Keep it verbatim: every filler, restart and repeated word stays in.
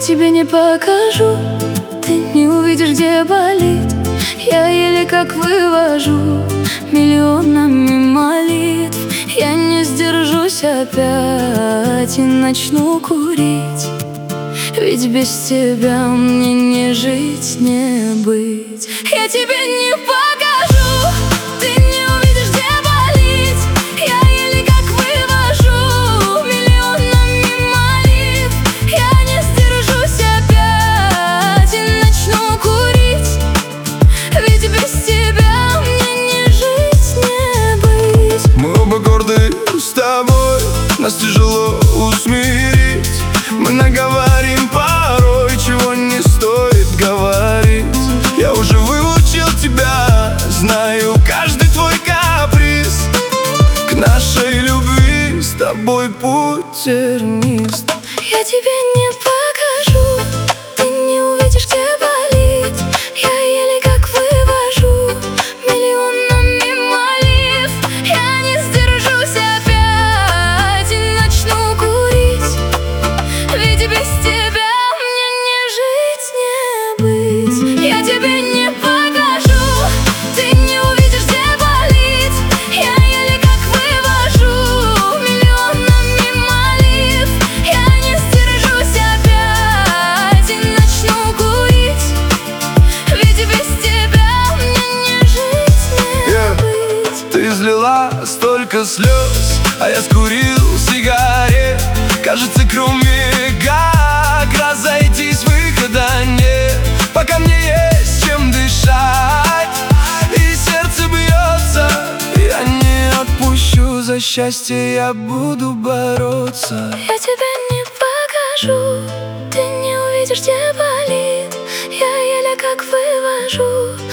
тебе не покажу, ты не увидишь, где болит. Я еле как вывожу миллионами молитв. Я не сдержусь опять и начну курить, ведь без тебя мне не жить, не быть. Я тебе не покажу, ты не увидишь, где болит. Я еле как вывожу миллионами молитв. Я не сдержусь опять и начну курить, ведь без тебя мне не жить, не быть. Мы оба горды с тобой, нас тяжело усмирить. Мы наговорим порой, чего не стоит говорить. Я уже выучил тебя, знаю каждый твой каприз. К нашей любви с тобой путь тернист. Я тебе не покажу, ты не увидишь, где болит. Я еле как вывожу миллионами молитв. Я не сдержусь опять и начну курить, ведь без тебя мне не жить, не быть. Я тебе не покажу, ты не увидишь, где болит. Я еле как вывожу миллионами молитв. Я не сдержусь опять и начну курить, ведь без тебя мне не жить, не Yeah. быть. Ты излила столько слез, а я скурил сигарет. Кажется, кроме как разойтись выхода нет. Пока мне есть чем дышать и сердце бьется, я не отпущу, за счастье я буду бороться. Я тебе не покажу, ты не увидишь, где болит. Я еле как вывожу